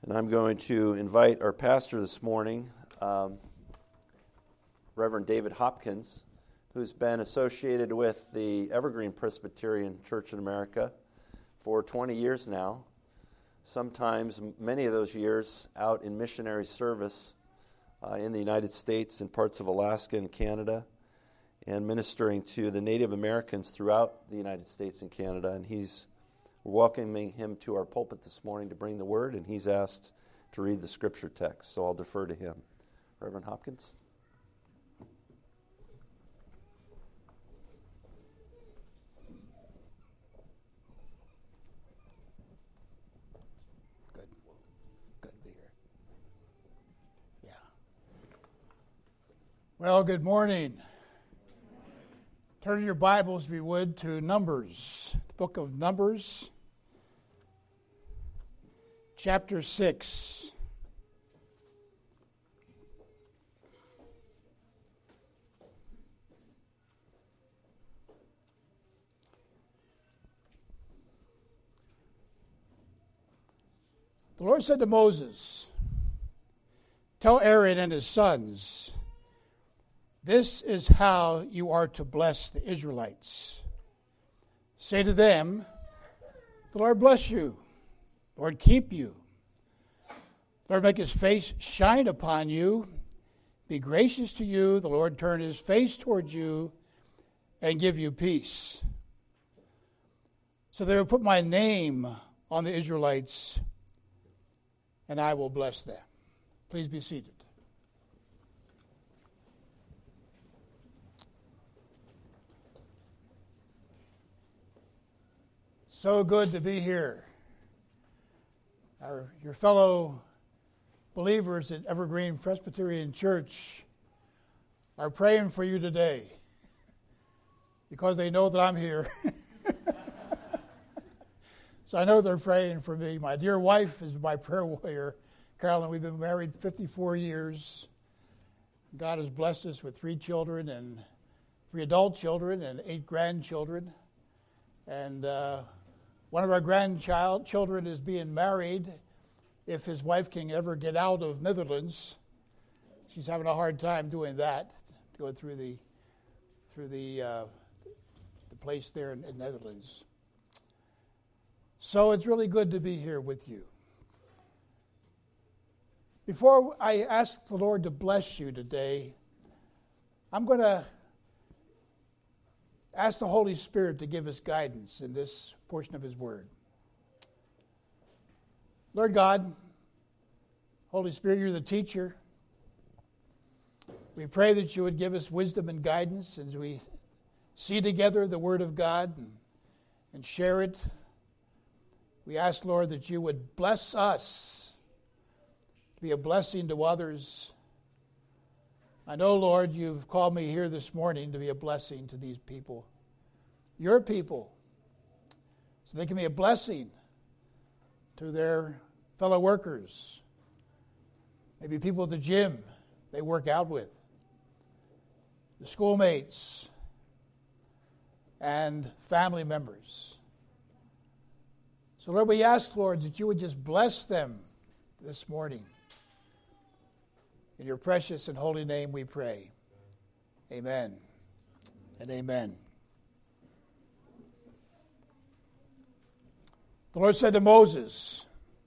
And I'm going to invite our pastor this morning, Reverend David Hopkins, who's been associated with the Evergreen Presbyterian Church in America for 20 years now, sometimes many of those years out in missionary service in the United States and parts of Alaska and Canada, and ministering to the Native Americans throughout the United States and Canada. And we're welcoming him to our pulpit this morning to bring the word, and he's asked to read the scripture text, so I'll defer to him. Reverend Hopkins. Good to be here. Yeah. Well, good morning. Turn your Bibles, if you would, to Numbers, the book of Numbers, chapter 6. The Lord said to Moses, "Tell Aaron and his sons, this is how you are to bless the Israelites. Say to them, the Lord bless you, Lord keep you, Lord make his face shine upon you, be gracious to you, the Lord turn his face towards you and give you peace." So they will put my name on the Israelites, and I will bless them. Please be seated. So good to be here. Your fellow believers at Evergreen Presbyterian Church are praying for you today because they know that I'm here. So I know they're praying for me. My dear wife is my prayer warrior, Carolyn. We've been married 54 years. God has blessed us with 3 children and 3 adult children and 8 grandchildren. And one of our grandchildren is being married if his wife can ever get out of Netherlands. She's having a hard time doing that, going through the place there in Netherlands. So it's really good to be here with you. Before I ask the Lord to bless you today, I'm going to ask the Holy Spirit to give us guidance in this portion of his word. Lord God, Holy Spirit, you're the teacher. We pray that you would give us wisdom and guidance as we see together the word of God and share it. We ask, Lord, that you would bless us to be a blessing to others. I know, Lord, you've called me here this morning to be a blessing to these people, your people, so they can be a blessing to their fellow workers, maybe people at the gym they work out with, the schoolmates, and family members. So, Lord, we ask, Lord, that you would just bless them this morning. In your precious and holy name we pray. Amen and amen. The Lord said to Moses,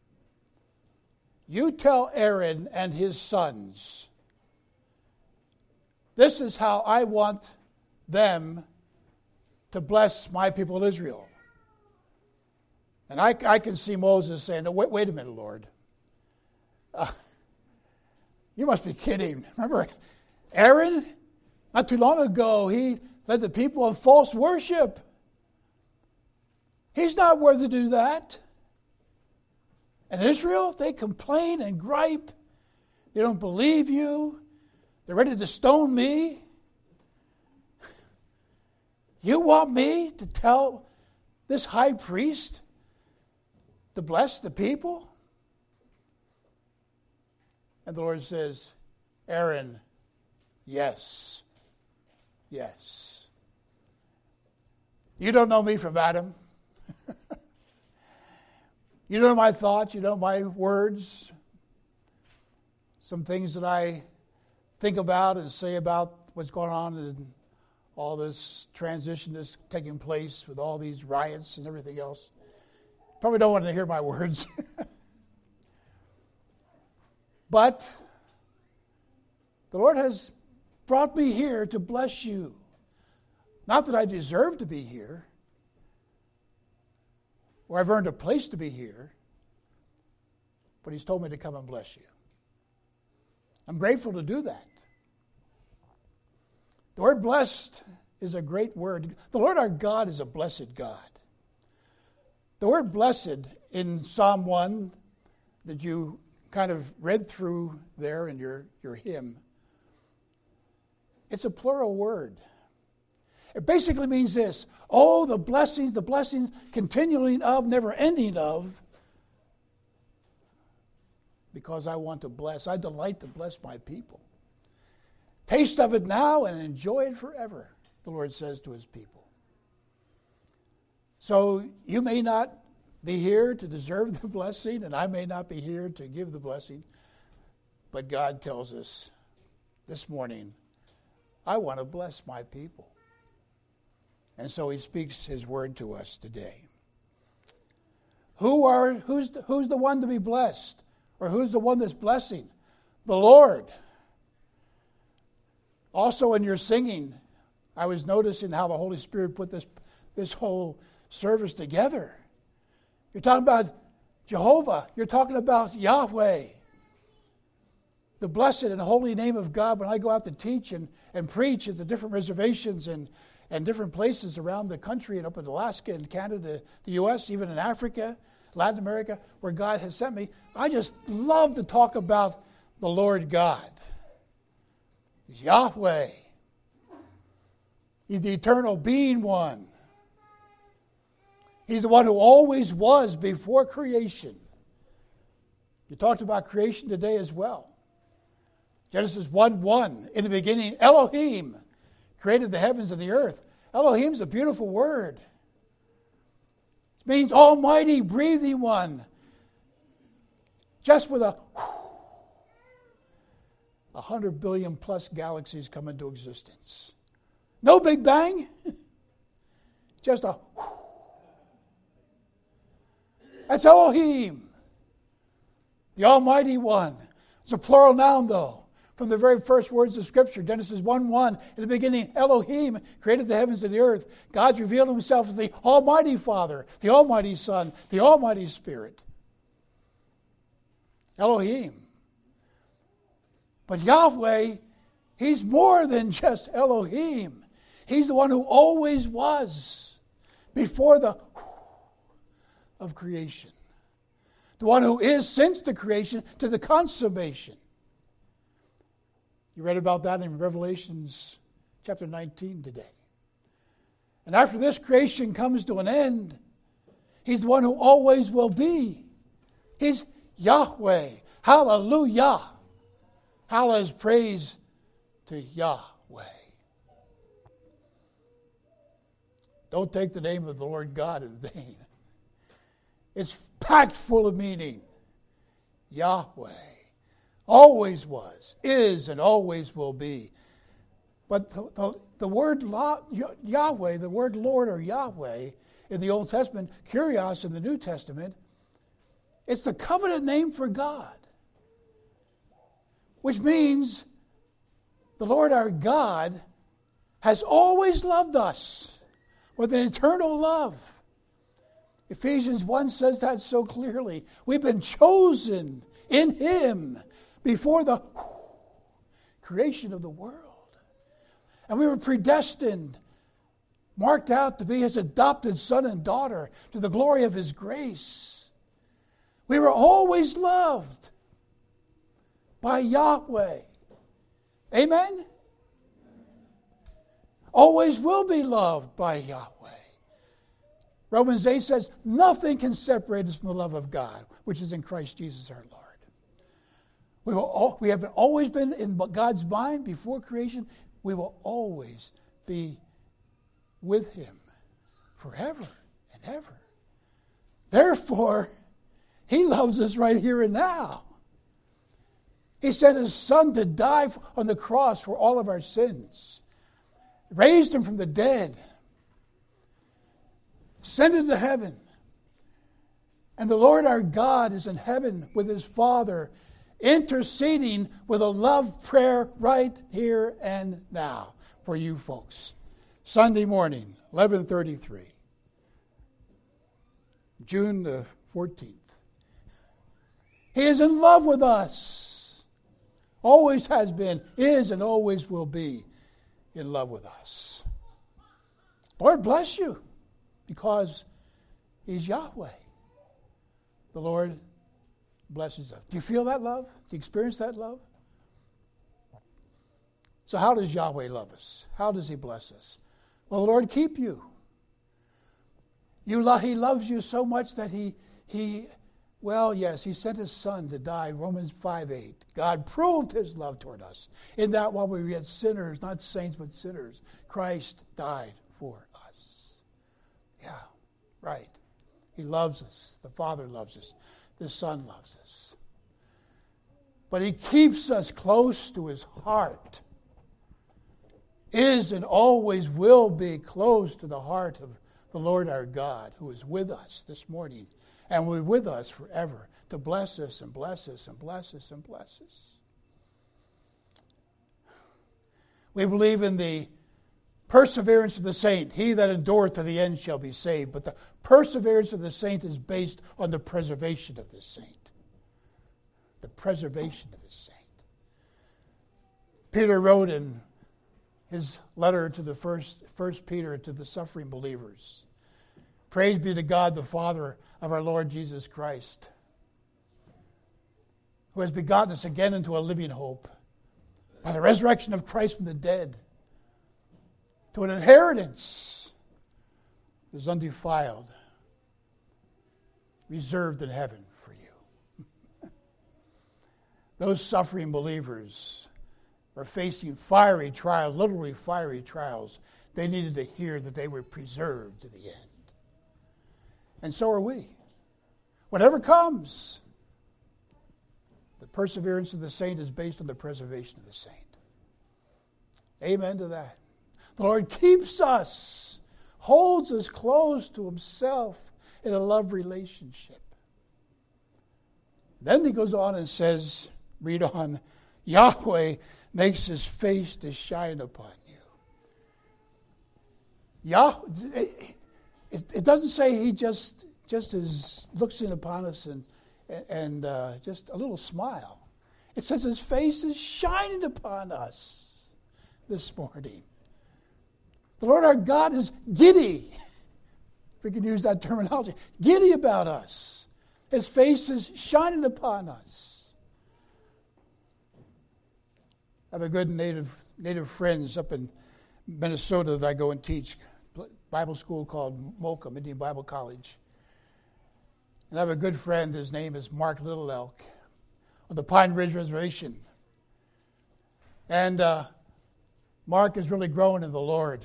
"You tell Aaron and his sons, this is how I want them to bless my people Israel." And I can see Moses saying, "No, wait a minute, Lord. You must be kidding. Remember, Aaron, not too long ago, he led the people in false worship. He's not worthy to do that. And Israel, they complain and gripe. They don't believe you. They're ready to stone me. You want me to tell this high priest to bless the people?" And the Lord says, "Aaron, yes, yes. You don't know me from Adam. You know my thoughts, you know my words, some things that I think about and say about what's going on in all this transition that's taking place with all these riots and everything else. Probably don't want to hear my words. But the Lord has brought me here to bless you. Not that I deserve to be here, or I've earned a place to be here, but He's told me to come and bless you. I'm grateful to do that. The word blessed is a great word. The Lord our God is a blessed God. The word blessed in Psalm 1 that you kind of read through there in your hymn, it's a plural word. It basically means this: oh, the blessings continuing of, never ending of, because I want to bless. I delight to bless my people. Taste of it now and enjoy it forever, the Lord says to His people. So you may not be here to deserve the blessing, and I may not be here to give the blessing, but God tells us this morning, I want to bless my people. And so He speaks His word to us today. Who's the one to be blessed? Or who's the one that's blessing? The Lord. Also in your singing, I was noticing how the Holy Spirit put this whole service together. You're talking about Jehovah. You're talking about Yahweh. The blessed and holy name of God. When I go out to teach and preach at the different reservations and different places around the country and up in Alaska and Canada, the U.S., even in Africa, Latin America, where God has sent me, I just love to talk about the Lord God. He's Yahweh. He's the eternal being one. He's the one who always was before creation. You talked about creation today as well. Genesis 1:1, in the beginning, Elohim created the heavens and the earth. Elohim's a beautiful word. It means almighty, breathing one. Just with 100 billion plus galaxies come into existence. No Big Bang. Just a That's Elohim, the Almighty One. It's a plural noun, though. From the very first words of Scripture, Genesis 1:1, in the beginning, Elohim created the heavens and the earth. God revealed Himself as the Almighty Father, the Almighty Son, the Almighty Spirit. Elohim. But Yahweh, He's more than just Elohim. He's the one who always was before the of creation. The one who is since the creation to the consummation. You read about that in Revelations chapter 19 today. And after this creation comes to an end, He's the one who always will be. He's Yahweh. Hallelujah. Hallelujah is praise to Yahweh. Don't take the name of the Lord God in vain. It's packed full of meaning. Yahweh. Always was, is, and always will be. But the word Yahweh, the word Lord or Yahweh in the Old Testament, Kyrios in the New Testament, it's the covenant name for God. Which means the Lord our God has always loved us with an eternal love. Ephesians 1 says that so clearly. We've been chosen in Him before the creation of the world. And we were predestined, marked out to be His adopted son and daughter to the glory of His grace. We were always loved by Yahweh. Amen? Always will be loved by Yahweh. Romans 8 says, nothing can separate us from the love of God, which is in Christ Jesus our Lord. We have always been in God's mind before creation. We will always be with Him forever and ever. Therefore, He loves us right here and now. He sent his Son to die on the cross for all of our sins. Raised him from the dead. Ascended to heaven. And the Lord our God is in heaven with his Father, interceding with a love prayer right here and now for you folks. Sunday morning, 11:33. June the 14th. He is in love with us. Always has been, is, and always will be in love with us. Lord bless you, because he's Yahweh. The Lord blesses us. Do you feel that love? Do you experience that love? So how does Yahweh love us? How does he bless us? Well, the Lord keep you. He loves you so much that he sent his Son to die, Romans 5:8. God proved his love toward us, in that while we were yet sinners, not saints but sinners, Christ died for us. Yeah, right. He loves us. The Father loves us. The Son loves us. But he keeps us close to his heart. Is and always will be close to the heart of the Lord our God, who is with us this morning and will be with us forever to bless us and bless us and bless us and bless us. We believe in the perseverance of the saint. He that endureth to the end shall be saved. But the perseverance of the saint is based on the preservation of the saint. The preservation of the saint. Peter wrote in his letter to the first Peter to the suffering believers, praise be to God, the Father of our Lord Jesus Christ, who has begotten us again into a living hope by the resurrection of Christ from the dead, to an inheritance that is undefiled, reserved in heaven for you. Those suffering believers were facing fiery trials, literally fiery trials. They needed to hear that they were preserved to the end. And so are we. Whatever comes, the perseverance of the saint is based on the preservation of the saint. Amen to that. The Lord keeps us, holds us close to himself in a love relationship. Then he goes on and says, read on, Yahweh makes his face to shine upon you. It doesn't say he just looks in upon us and just a little smile. It says his face is shining upon us this morning. The Lord our God is giddy, if we can use that terminology, giddy about us. His face is shining upon us. I have a good native friends up in Minnesota that I go and teach, Bible school called MOCA, Indian Bible College. And I have a good friend, his name is Mark Little Elk, on the Pine Ridge Reservation. And Mark is really growing in the Lord.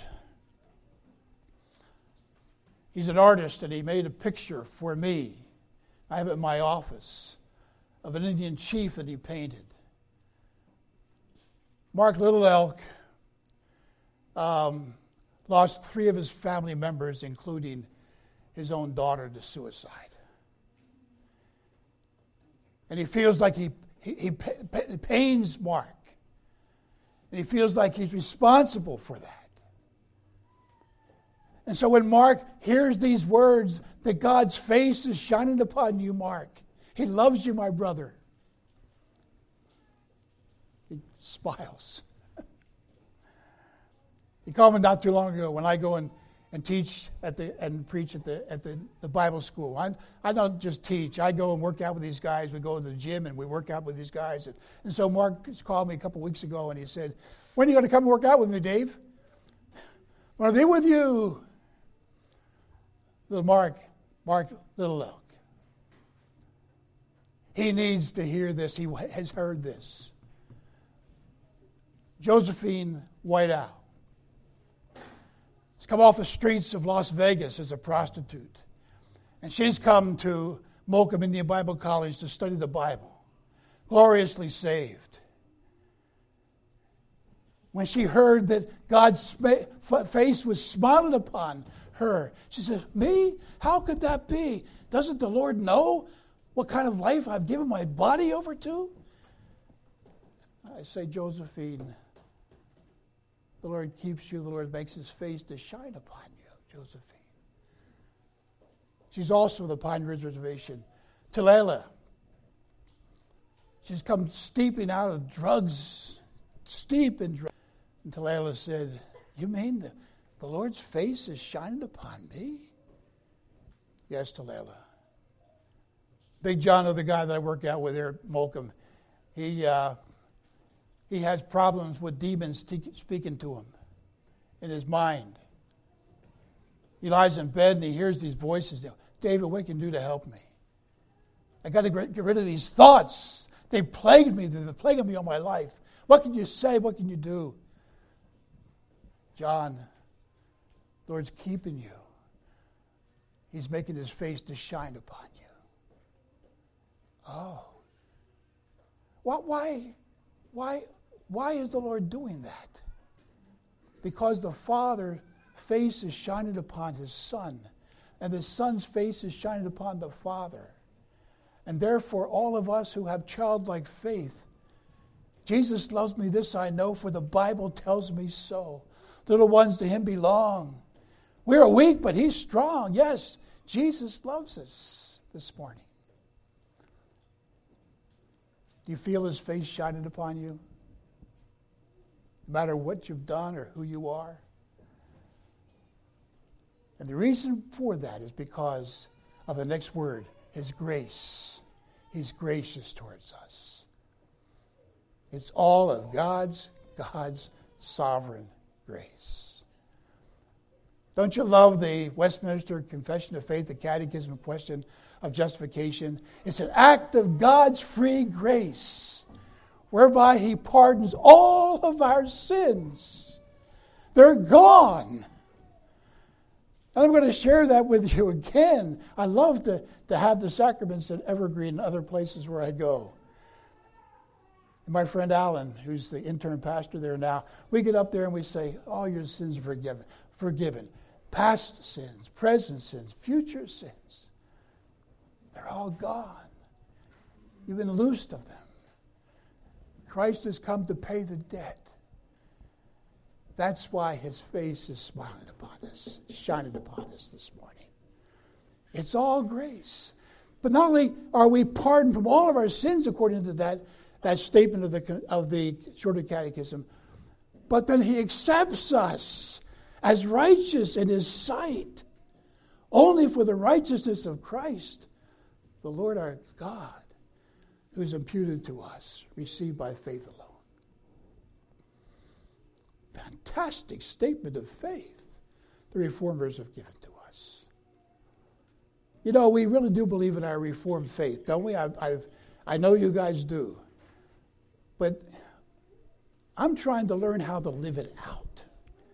He's an artist, and he made a picture for me. I have it in my office of an Indian chief that he painted. Mark Little Elk lost 3 of his family members, including his own daughter, to suicide. And he feels like it pains Mark. And he feels like he's responsible for that. And so when Mark hears these words, that God's face is shining upon you, Mark. He loves you, my brother. He smiles. He called me not too long ago when I go and teach and preach at the Bible school. I don't just teach. I go and work out with these guys. We go to the gym and we work out with these guys. And so Mark called me a couple weeks ago and he said, when are you going to come work out with me, Dave? I want to be with you. Little Mark Little Elk. He needs to hear this. He has heard this. Josephine Whiteout has come off the streets of Las Vegas as a prostitute. And she's come to Mokum Indian Bible College to study the Bible. Gloriously saved. When she heard that God's face was smiling upon her, she said, me? How could that be? Doesn't the Lord know what kind of life I've given my body over to? I say, Josephine, the Lord keeps you, the Lord makes his face to shine upon you, Josephine. She's also the Pine Ridge Reservation. Talela. She's come steeping out of drugs, steep in drugs. And Talela said, you mean the Lord's face is shining upon me? Yes, Talela. Big John, the guy that I work out with there at Mokum, he has problems with demons speaking to him in his mind. He lies in bed and he hears these voices. David, what can you do to help me? I got to get rid of these thoughts. They plagued me. They're plaguing me all my life. What can you say? What can you do? John, the Lord's keeping you. He's making his face to shine upon you. Oh. Why is the Lord doing that? Because the Father's face is shining upon his Son, and the Son's face is shining upon the Father. And therefore, all of us who have childlike faith, Jesus loves me, this I know, for the Bible tells me so. Little ones to him belong. We are weak, but he's strong. Yes, Jesus loves us this morning. Do you feel his face shining upon you? No matter what you've done or who you are. And the reason for that is because of the next word, his grace. He's gracious towards us. It's all of God's sovereign grace. Don't you love the Westminster Confession of Faith, the Catechism question of justification? It's an act of God's free grace, whereby he pardons all of our sins. They're gone. And I'm going to share that with you again. I love to have the sacraments at Evergreen and other places where I go. And my friend Alan, who's the intern pastor there now, we get up there and we say, all your sins are forgiven. Past sins, present sins, future sins. They're all gone. You've been loosed of them. Christ has come to pay the debt. That's why his face is smiling upon us, shining upon us this morning. It's all grace. But not only are we pardoned from all of our sins according to that statement of the Shorter Catechism, but then he accepts us as righteous in his sight, only for the righteousness of Christ, the Lord our God, who is imputed to us, received by faith alone. Fantastic statement of faith the Reformers have given to us. You know, we really do believe in our Reformed faith, don't we? I know you guys do. But I'm trying to learn how to live it out.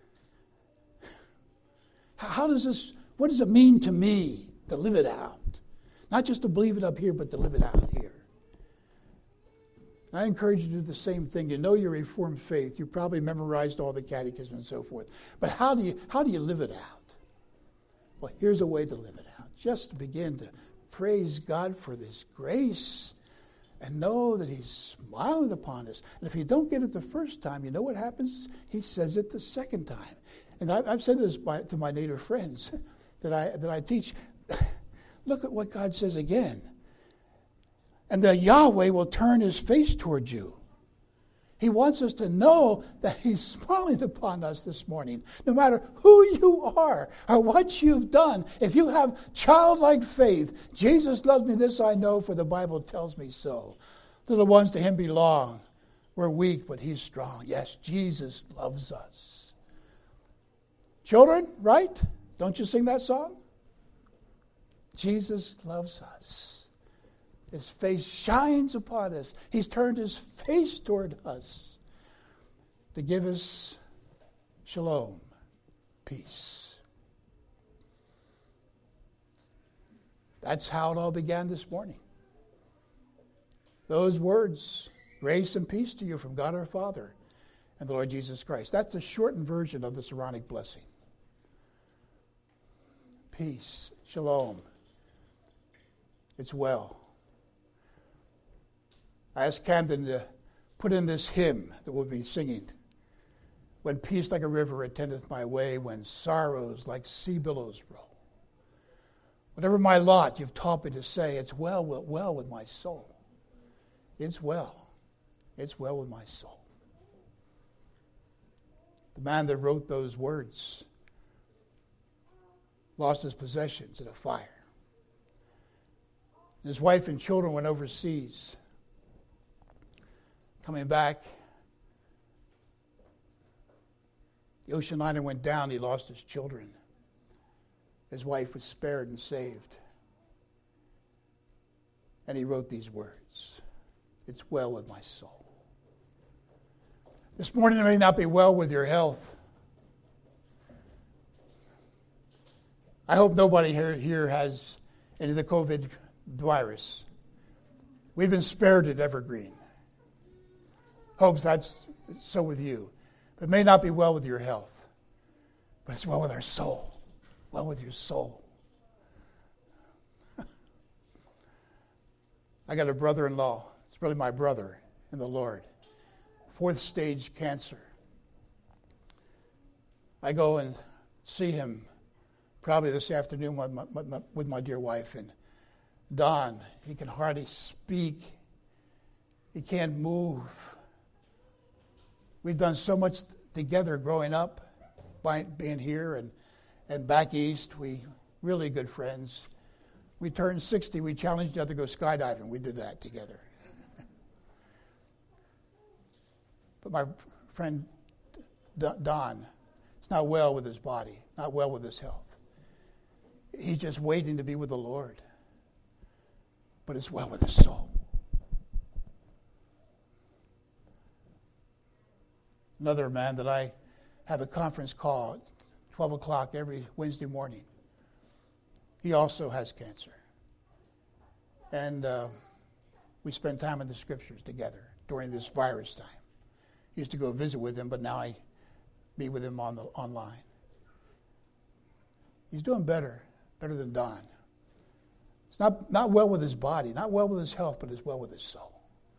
What does it mean to me to live it out? Not just to believe it up here, but to live it out here. And I encourage you to do the same thing. You know your Reformed faith. You probably memorized all the catechism and so forth. But how do you live it out? Well, here's a way to live it out. Just to begin to praise God for this grace and know that he's smiling upon us. And if you don't get it the first time, you know what happens? He says it the second time. And I've said this to my native friends that I teach. Look at what God says again. And the Yahweh will turn his face towards you. He wants us to know that he's smiling upon us this morning. No matter who you are or what you've done, if you have childlike faith, Jesus loves me, this I know, for the Bible tells me so. Little ones to him belong. We're weak, but he's strong. Yes, Jesus loves us. Children, right? Don't you sing that song? Jesus loves us. His face shines upon us. He's turned his face toward us to give us shalom, peace. That's how it all began this morning. Those words, grace and peace to you from God our Father and the Lord Jesus Christ. That's the shortened version of the Aaronic blessing. Peace, shalom. It's well. I asked Camden to put in this hymn that we'll be singing. When peace like a river attendeth my way, when sorrows like sea billows roll. Whatever my lot, you've taught me to say, it's well with my soul. It's well. It's well with my soul. The man that wrote those words lost his possessions in a fire. And his wife and children went overseas. Coming back, the ocean liner went down. He lost his children. His wife was spared and saved. And he wrote these words. It's well with my soul. This morning it may not be well with your health. I hope nobody here has any of the COVID virus. We've been spared at Evergreen. Hope that's so with you. It may not be well with your health, but it's well with our soul. Well with your soul. I got a brother-in-law. It's really my brother in the Lord. 4th stage cancer. I go and see him probably this afternoon with my dear wife. And Don, he can hardly speak. He can't move. We've done so much together growing up, by being here and back east. We really good friends. We turned 60. We challenged each other to go skydiving. We did that together. But my friend Don, it's not well with his body, not well with his health. He's just waiting to be with the Lord. But it's well with his soul. Another man that I have a conference call at 12 o'clock every Wednesday morning. He also has cancer. And we spend time in the scriptures together during this virus time. Used to go visit with him, but now I meet with him online. He's doing better than Don. It's not well with his body, not well with his health, but it's well with his soul.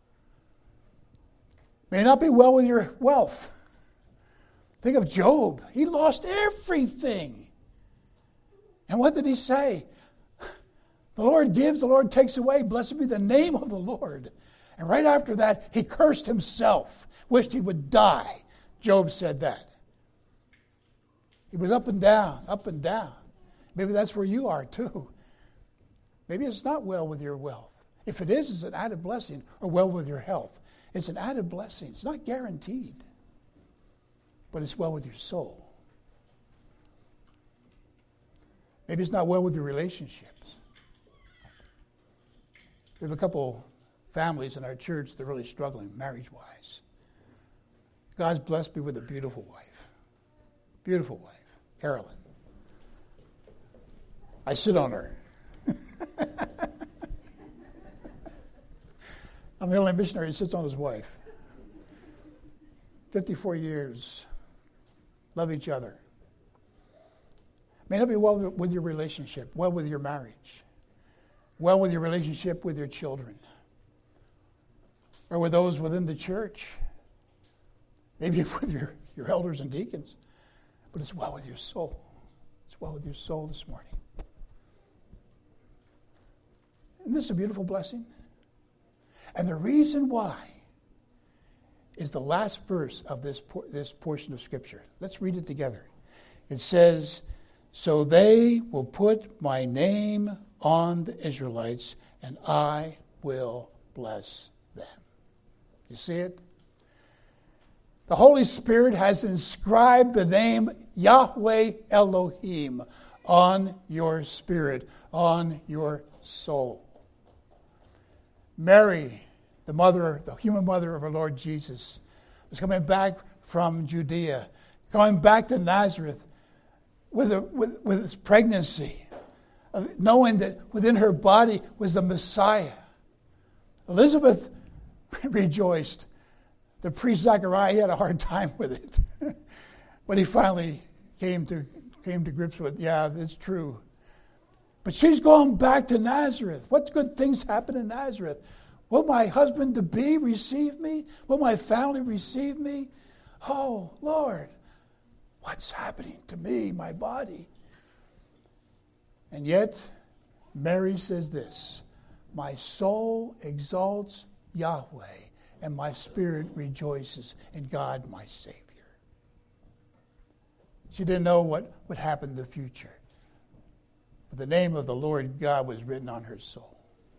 May not be well with your wealth. Think of Job. He lost everything. And what did he say? The Lord gives, the Lord takes away. Blessed be the name of the Lord. And right after that, he cursed himself, wished he would die. Job said that. He was up and down, up and down. Maybe that's where you are too. Maybe it's not well with your wealth. If it is, it's an added blessing, or well with your health. It's an added blessing. It's not guaranteed. But it's well with your soul. Maybe it's not well with your relationships. We have a couple families in our church that are really struggling marriage-wise. God's blessed me with a beautiful wife. Beautiful wife, Carolyn. I sit on her. I'm the only missionary who sits on his wife. 54 years. Love each other. May not be well with your relationship, well with your marriage, well with your relationship with your children, or with those within the church, maybe with your elders and deacons, but it's well with your soul. It's well with your soul this morning. Isn't this a beautiful blessing? And the reason why is the last verse of this portion of Scripture. Let's read it together. It says, so they will put my name on the Israelites, and I will bless them. You see it? The Holy Spirit has inscribed the name Yahweh Elohim on your spirit, on your soul. Mary, the human mother of our Lord Jesus, was coming back from Judea, going back to Nazareth with his pregnancy. knowing that within her body was the Messiah. Elizabeth rejoiced. The priest Zechariah, he had a hard time with it. But he finally came to grips with, yeah, it's true. But she's going back to Nazareth. What good things happen in Nazareth? Will my husband-to-be receive me? Will my family receive me? Oh, Lord, what's happening to me, my body? And yet, Mary says this, my soul exalts Yahweh, and my spirit rejoices in God, my Savior. She didn't know what would happen in the future. But the name of the Lord God was written on her soul.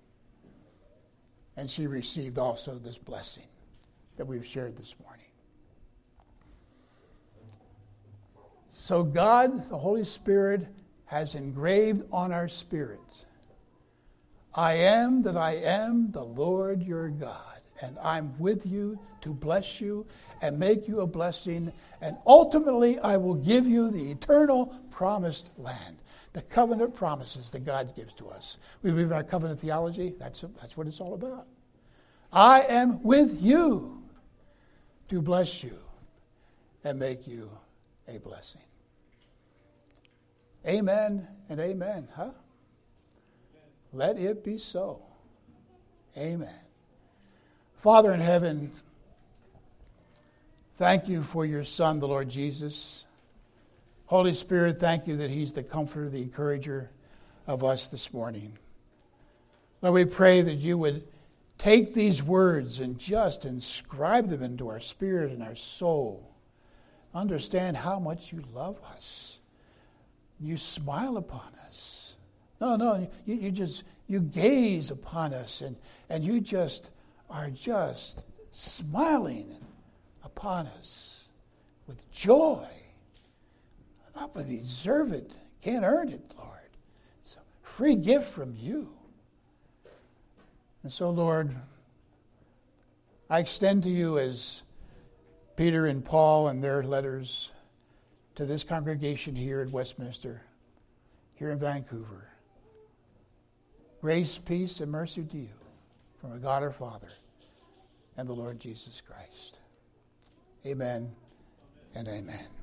And she received also this blessing that we've shared this morning. So God, the Holy Spirit, has engraved on our spirits, I am that I am the Lord your God, and I'm with you to bless you and make you a blessing, and ultimately I will give you the eternal promised land, the covenant promises that God gives to us. We believe in our covenant theology. That's what it's all about. I am with you to bless you and make you a blessing. Amen and amen, huh? Let it be so. Amen. Father in heaven, thank you for your Son, the Lord Jesus. Holy Spirit, thank you that he's the comforter, the encourager of us this morning. Lord, we pray that you would take these words and just inscribe them into our spirit and our soul. Understand how much you love us. You smile upon us. No, you gaze upon us and you just are just smiling upon us with joy. Not we deserve it, can't earn it, Lord. It's a free gift from you. And so, Lord, I extend to you as Peter and Paul in their letters to this congregation here at Westminster, here in Vancouver. Grace, peace, and mercy to you from our God our Father and the Lord Jesus Christ. Amen and amen.